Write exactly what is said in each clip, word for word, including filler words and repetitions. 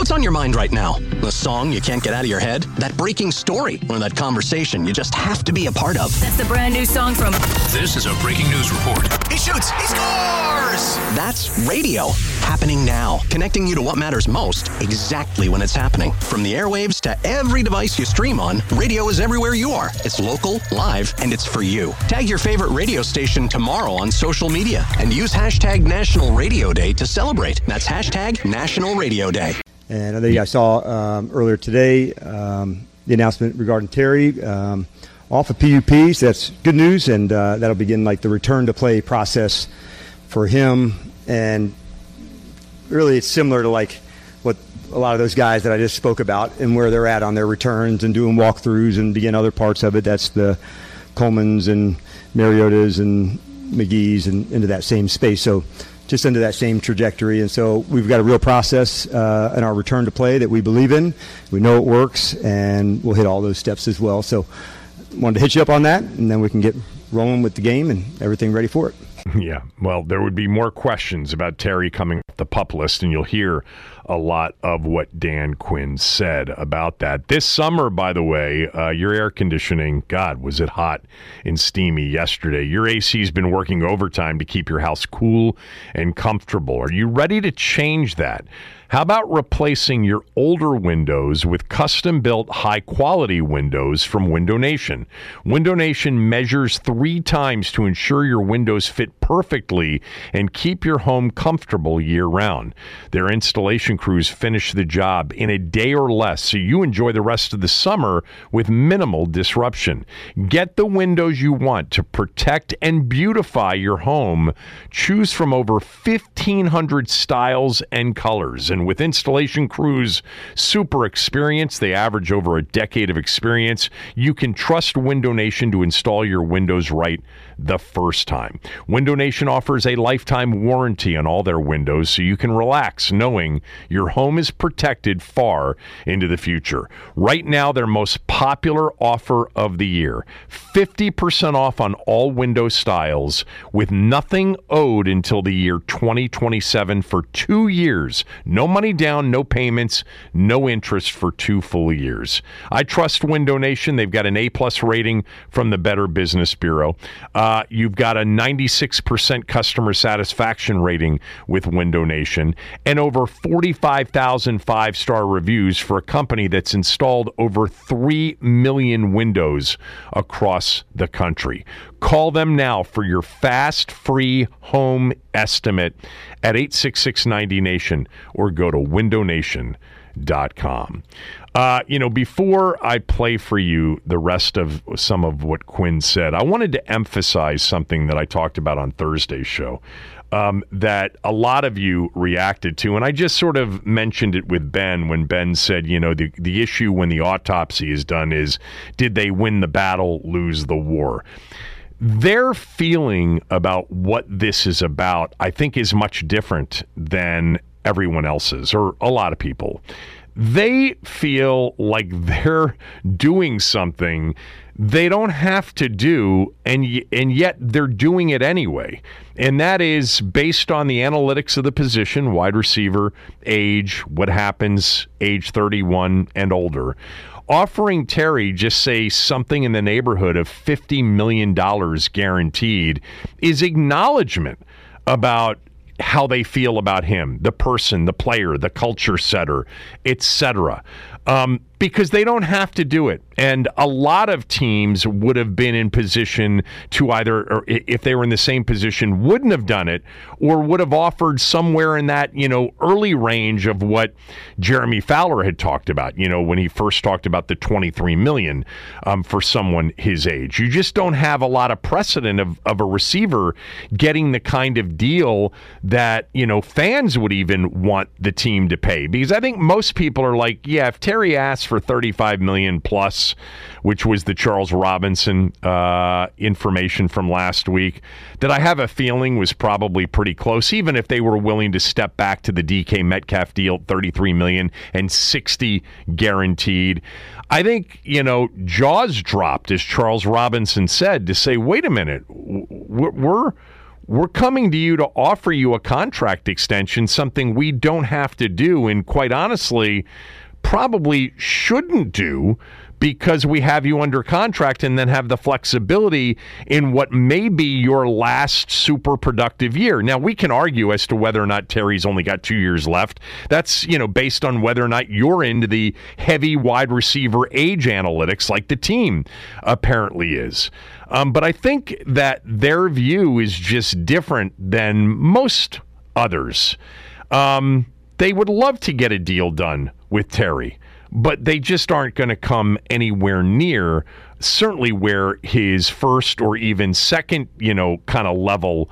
What's on your mind right now? The song you can't get out of your head? That breaking story? Or that conversation you just have to be a part of? That's the brand new song from... This is a breaking news report. He shoots! He scores! That's radio. Happening now. Connecting you to what matters most exactly when it's happening. From the airwaves to every device you stream on, radio is everywhere you are. It's local, live, and it's for you. Tag your favorite radio station tomorrow on social media and use hashtag National Radio Day to celebrate. That's hashtag National Radio Day. And I think I saw um, earlier today um, the announcement regarding Terry um, off of P U P. So that's good news, and uh, that'll begin like the return to play process for him. And really, it's similar to like what a lot of those guys that I just spoke about and where they're at on their returns and doing walkthroughs and begin other parts of it. That's the Colemans and Mariotas and McGee's and into that same space. So just into that same trajectory. And so we've got a real process uh, in our return to play that we believe in. We know it works, and we'll hit all those steps as well. So wanted to hit you up on that, and then we can get rolling with the game and everything ready for it. Yeah, well, there would be more questions about Terry coming off the PUP list, and you'll hear a lot of what Dan Quinn said about that. This summer, by the way, uh, your air conditioning, God, was it hot and steamy yesterday. Your A C's been working overtime to keep your house cool and comfortable. Are you ready to change that? How about replacing your older windows with custom-built, high-quality windows from Window Nation? Window Nation measures three times to ensure your windows fit perfectly and keep your home comfortable year-round. Their installation crews finish the job in a day or less, so you enjoy the rest of the summer with minimal disruption. Get the windows you want to protect and beautify your home. Choose from over fifteen hundred styles and colors. And with installation crews super experience, they average over a decade of experience, you can trust Window Nation to install your windows right the first time. Window Nation offers a lifetime warranty on all their windows, so you can relax knowing your home is protected far into the future. Right now, their most popular offer of the year, fifty percent off on all window styles with nothing owed until the year twenty twenty-seven for two years. No money down, no payments, no interest for two full years. I trust Window Nation. They've got an A-plus rating from the Better Business Bureau. Uh, you've got a ninety-six percent customer satisfaction rating with Window Nation and over forty-five thousand five-star reviews for a company that's installed over three million windows across the country. Call them now for your fast, free home estimate at eight six six ninety nation or go to window nation dot com. Uh, you know, before I play for you the rest of some of what Quinn said, I wanted to emphasize something that I talked about on Thursday's show um, that a lot of you reacted to. And I just sort of mentioned it with Ben when Ben said, you know, the, the issue when the autopsy is done is, did they win the battle, lose the war? Their feeling about what this is about, I think, is much different than everyone else's, or a lot of people. They feel like they're doing something they don't have to do, and and yet they're doing it anyway. And that is based on the analytics of the position, wide receiver, age, what happens, age thirty-one and older. Offering Terry just say something in the neighborhood of fifty million dollars guaranteed is acknowledgement about how they feel about him, the person, the player, the culture setter, et cetera. Um, because they don't have to do it. And a lot of teams would have been in position to either, or if they were in the same position, wouldn't have done it, or would have offered somewhere in that, you know, early range of what Jeremy Fowler had talked about, you know, when he first talked about the twenty-three million dollars um, for someone his age. You just don't have a lot of precedent of, of a receiver getting the kind of deal that, you know, fans would even want the team to pay. Because I think most people are like, yeah, if Terry asks for thirty-five million dollars plus, which was the Charles Robinson uh, information from last week, that I have a feeling was probably pretty close, even if they were willing to step back to the D K Metcalf deal, thirty-three million dollars and sixty guaranteed. I think, you know, jaws dropped, as Charles Robinson said, to say, wait a minute, we're, we're we're coming to you to offer you a contract extension, something we don't have to do, and quite honestly, probably shouldn't do, because we have you under contract and then have the flexibility in what may be your last super productive year. Now, we can argue as to whether or not Terry's only got two years left. That's, you know, based on whether or not you're into the heavy wide receiver age analytics like the team apparently is. Um, but I think that their view is just different than most others. Um, they would love to get a deal done with Terry, but they just aren't going to come anywhere near, certainly where his first or even second, you know, kind of level,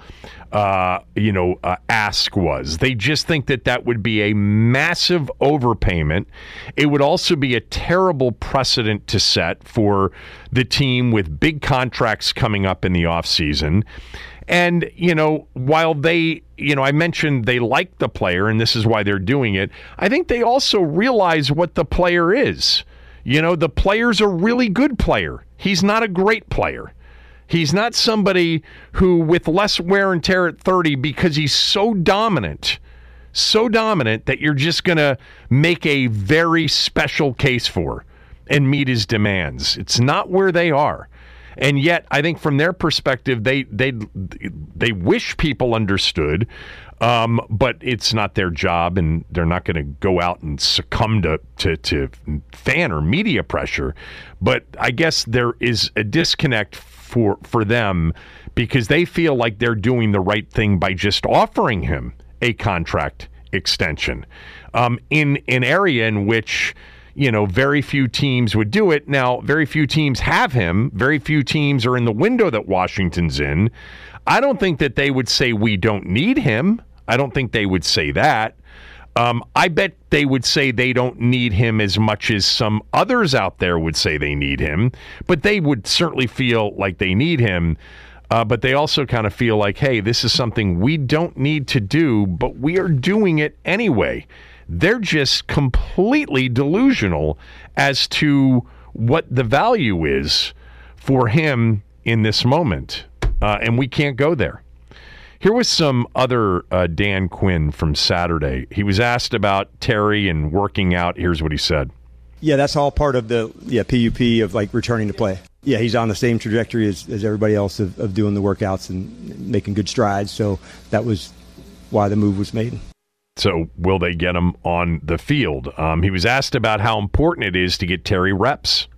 uh, you know, uh, ask was. They just think that that would be a massive overpayment. It would also be a terrible precedent to set for the team with big contracts coming up in the offseason. And, you know, while they, you know, I mentioned they like the player and this is why they're doing it, I think they also realize what the player is. You know, the player's a really good player. He's not a great player. He's not somebody who, with less wear and tear at thirty, because he's so dominant, so dominant that you're just going to make a very special case for and meet his demands. It's not where they are. And yet, I think from their perspective, they they they wish people understood, um, but it's not their job, and they're not going to go out and succumb to, to, to fan or media pressure. But I guess there is a disconnect for for them because they feel like they're doing the right thing by just offering him a contract extension um, in an area in which, you know, very few teams would do it. Now, very few teams have him. Very few teams are in the window that Washington's in. I don't think that they would say we don't need him. I don't think they would say that. Um, I bet they would say they don't need him as much as some others out there would say they need him. But they would certainly feel like they need him. Uh, but they also kind of feel like, hey, this is something we don't need to do, but we are doing it anyway. They're just completely delusional as to what the value is for him in this moment. Uh, and we can't go there. Here was some other uh, Dan Quinn from Saturday. He was asked about Terry and working out. Here's what he said. Yeah, that's all part of the yeah P U P of like returning to play. Yeah, he's on the same trajectory as, as everybody else of, of doing the workouts and making good strides. So that was why the move was made. So will they get him on the field? Um, he was asked about how important it is to get Terry reps.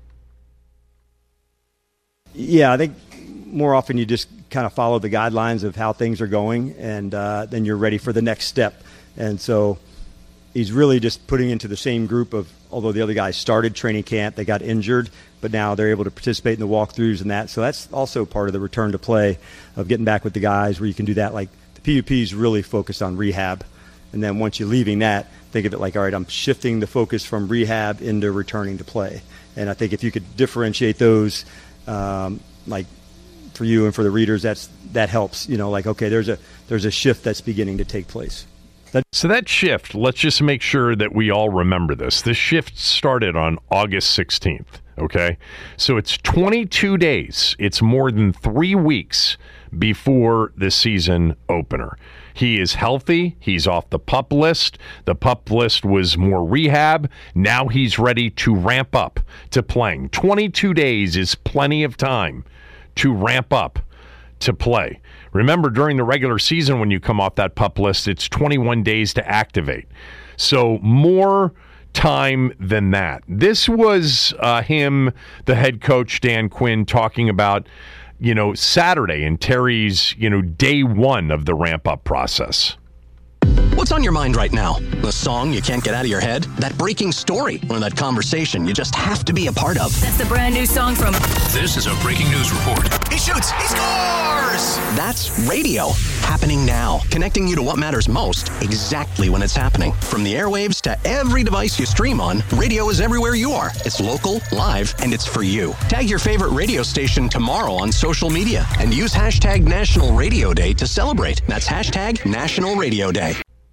Yeah, I think more often you just kind of follow the guidelines of how things are going, and uh, then you're ready for the next step. And so he's really just putting into the same group of, although the other guys started training camp, they got injured, but now they're able to participate in the walkthroughs and that. So that's also part of the return to play of getting back with the guys where you can do that. Like the P U P is really focused on rehab. And then once you're leaving that, think of it like, all right, I'm shifting the focus from rehab into returning to play. And I think if you could differentiate those, um, like for you and for the readers, that's that helps. You know, like, okay, there's a there's a shift that's beginning to take place. That- so that shift, let's just make sure that we all remember this. This shift started on August sixteenth, okay? So it's twenty-two days. It's more than three weeks before the season opener. He is healthy. He's off the PUP list. The PUP list was more rehab. Now he's ready to ramp up to playing. twenty-two days is plenty of time to ramp up to play. Remember, during the regular season, when you come off that PUP list, it's twenty-one days to activate. So more time than that. This was uh, him, the head coach, Dan Quinn, talking about, you know, Saturday and Terry's, you know, day one of the ramp-up process. What's on your mind right now? The song you can't get out of your head? That breaking story? Or that conversation you just have to be a part of? That's the brand new song from... This is a breaking news report. He shoots. He scores! That's radio. Happening now. Connecting you to what matters most exactly when it's happening. From the airwaves to every device you stream on, radio is everywhere you are. It's local, live, and it's for you. Tag your favorite radio station tomorrow on social media and use hashtag National Radio Day to celebrate. That's hashtag National Radio Day.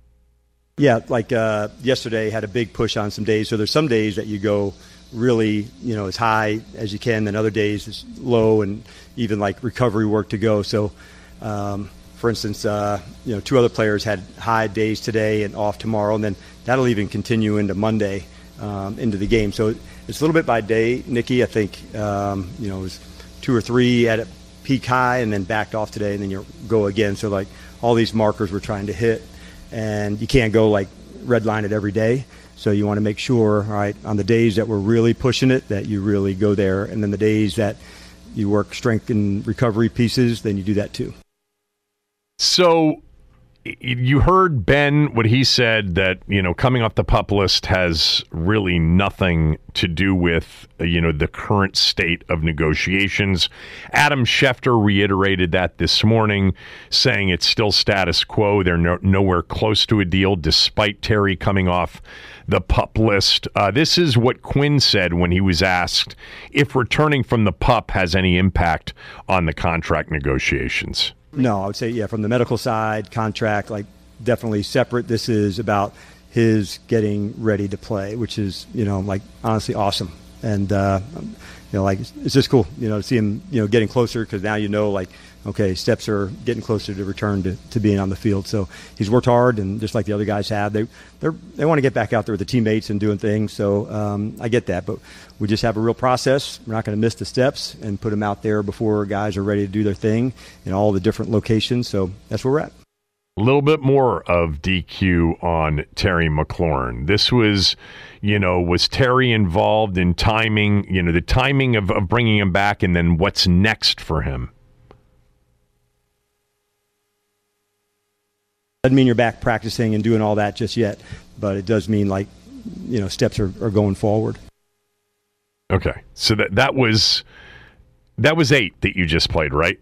Yeah, like uh, yesterday had a big push on some days. So there's some days that you go really, you know, as high as you can. Then other days it's low and even like recovery work to go. So um, for instance, uh, you know, two other players had high days today and off tomorrow, and then that'll even continue into Monday, um, into the game. So it's a little bit by day. Nicky, I think, um, you know, was two or three at a peak high and then backed off today, and then you go again. So, like, all these markers we're trying to hit, and you can't go, like, red line it every day. So you want to make sure, all right, on the days that we're really pushing it, that you really go there. And then the days that you work strength and recovery pieces, then you do that too. So you heard Ben, what he said, that, you know, coming off the PUP list has really nothing to do with, you know, the current state of negotiations. Adam Schefter reiterated that this morning, saying it's still status quo. They're no, nowhere close to a deal, despite Terry coming off the PUP list. Uh, this is what Quinn said when he was asked if returning from the PUP has any impact on the contract negotiations. No, I would say, yeah, from the medical side, contract, like, definitely separate. This is about his getting ready to play, which is, you know, like, honestly awesome. And, uh, you know, like, it's just cool, you know, to see him, you know, getting closer, because now you know, like, okay, steps are getting closer to return to, to being on the field. So he's worked hard, and just like the other guys have, they they they want to get back out there with the teammates and doing things. So um, I get that, but we just have a real process. We're not going to miss the steps and put them out there before guys are ready to do their thing in all the different locations. So that's where we're at. A little bit more of D Q on Terry McLaurin. This was, you know, was Terry involved in timing, you know, the timing of, of bringing him back, and then what's next for him? Doesn't mean you're back practicing and doing all that just yet, but it does mean, like, you know, steps are, are going forward. Okay, so that that was that was eight that you just played, right?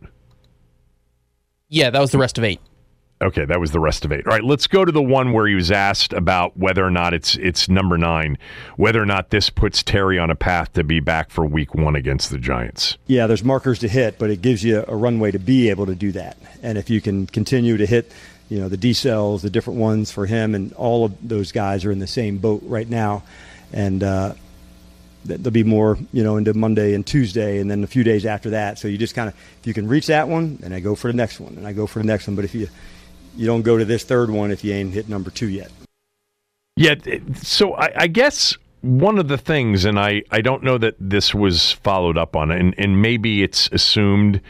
Yeah, that was the rest of eight. Okay, that was the rest of eight. All right, let's go to the one where he was asked about whether or not it's it's number nine, whether or not this puts Terry on a path to be back for week one against the Giants. Yeah, there's markers to hit, but it gives you a runway to be able to do that. And if you can continue to hit, you know, the D-cells, the different ones for him, and all of those guys are in the same boat right now. And uh, there'll be more, you know, into Monday and Tuesday, and then a few days after that. So you just kind of, if you can reach that one, then I go for the next one, and I go for the next one. But if you you don't go to this third one if you ain't hit number two yet. Yeah, so I, I guess one of the things, and I, I don't know that this was followed up on, and, and maybe it's assumed.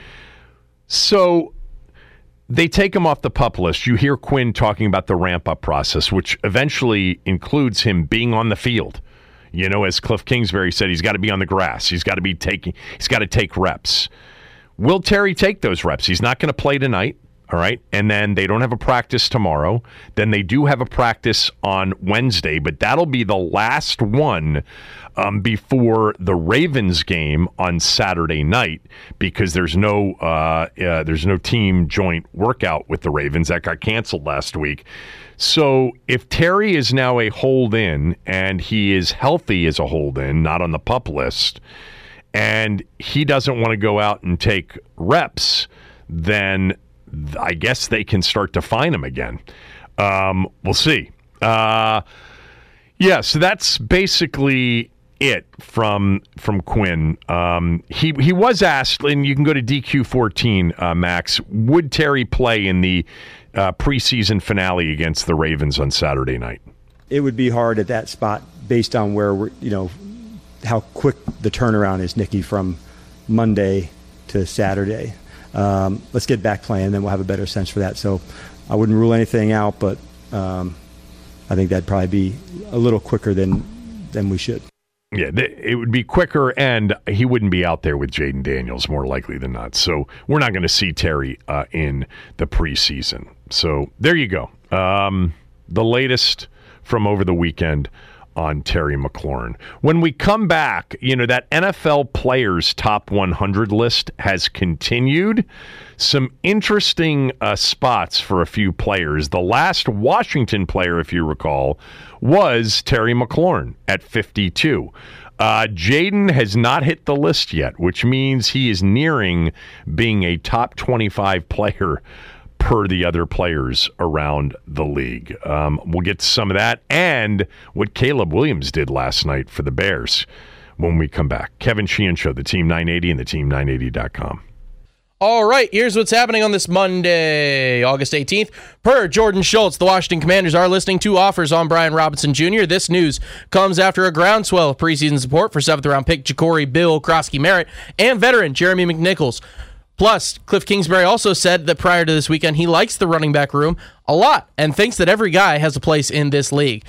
So they take him off the PUP list. You hear Quinn talking about the ramp-up process, which eventually includes him being on the field. You know, as Cliff Kingsbury said, he's got to be on the grass. He's got to be taking. He's got to take reps. Will Terry take those reps? He's not going to play tonight. All right, and then they don't have a practice tomorrow. Then they do have a practice on Wednesday, but that'll be the last one um, before the Ravens game on Saturday night, because there's no uh, uh, there's no team joint workout with the Ravens that got canceled last week. So if Terry is now a hold-in and he is healthy as a hold-in, not on the PUP list, and he doesn't want to go out and take reps, then I guess they can start to fine him again. Um, we'll see. Uh, yeah, so that's basically it from from Quinn. Um, he he was asked, and you can go to D Q fourteen, uh, Max, would Terry play in the uh, preseason finale against the Ravens on Saturday night? It would be hard at that spot based on where we're, you know, how quick the turnaround is, Nicky, from Monday to Saturday. Um, let's get back playing, then we'll have a better sense for that. So I wouldn't rule anything out, but um, I think that'd probably be a little quicker than than we should. Yeah, it would be quicker, and he wouldn't be out there with Jaden Daniels more likely than not. So we're not going to see Terry uh, in the preseason. So there you go. Um, the latest from over the weekend on Terry McLaurin. When we come back, you know, that N F L players top one hundred list has continued. Some interesting uh, spots for a few players. The last Washington player, if you recall, was Terry McLaurin at fifty-two. Uh, Jaden has not hit the list yet, which means he is nearing being a top twenty-five player per the other players around the league. Um, we'll get to some of that and what Caleb Williams did last night for the Bears when we come back. Kevin Sheehan Show, the Team nine eighty and the team nine eighty dot com. All right, here's what's happening on this Monday, August eighteenth. Per Jordan Schultz, the Washington Commanders are listing two offers on Brian Robinson Junior This news comes after a groundswell of preseason support for seventh-round pick Ja'Cory Bill Krosky-Merritt and veteran Jeremy McNichols. Plus, Cliff Kingsbury also said that prior to this weekend, he likes the running back room a lot and thinks that every guy has a place in this league.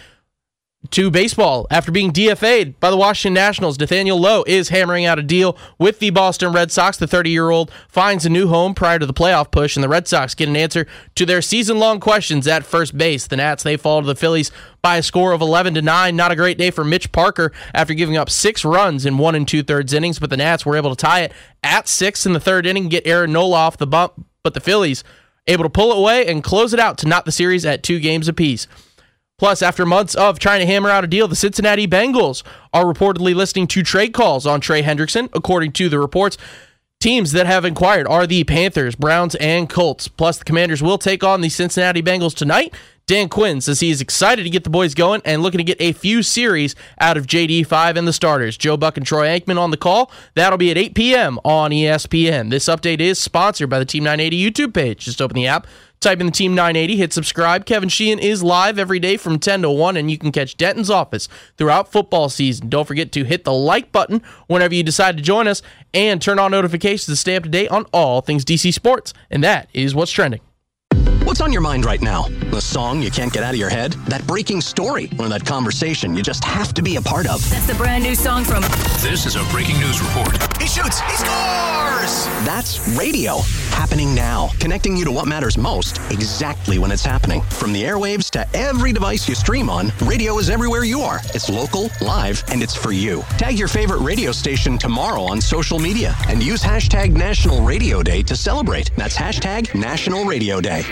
To baseball, after being D F A'd by the Washington Nationals, Nathaniel Lowe is hammering out a deal with the Boston Red Sox. The thirty-year-old finds a new home prior to the playoff push, and the Red Sox get an answer to their season-long questions at first base. The Nats, they fall to the Phillies by a score of eleven to nine. Not a great day for Mitch Parker after giving up six runs in one and two-thirds innings, but the Nats were able to tie it at six in the third inning, get Aaron Nola off the bump, but the Phillies able to pull it away and close it out to knot the series at two games apiece. Plus, after months of trying to hammer out a deal, the Cincinnati Bengals are reportedly listing two trade calls on Trey Hendrickson. According to the reports, teams that have inquired are the Panthers, Browns, and Colts. Plus, the Commanders will take on the Cincinnati Bengals tonight. Dan Quinn says he is excited to get the boys going and looking to get a few series out of J D five and the starters. Joe Buck and Troy Aikman on the call. That'll be at eight p.m. on E S P N. This update is sponsored by the Team nine eighty YouTube page. Just open the app, type in the Team nine eighty, hit subscribe. Kevin Sheehan is live every day from ten to one, and you can catch Denton's office throughout football season. Don't forget to hit the like button whenever you decide to join us and turn on notifications to stay up to date on all things D C sports. And that is what's trending. What's on your mind right now? The song you can't get out of your head? That breaking story? Or that conversation you just have to be a part of? That's the brand new song from... This is a breaking news report. He shoots. He scores. That's radio. Happening now. Connecting you to what matters most exactly when it's happening. From the airwaves to every device you stream on, radio is everywhere you are. It's local, live, and it's for you. Tag your favorite radio station tomorrow on social media and use hashtag National Radio Day to celebrate. That's hashtag National Radio Day.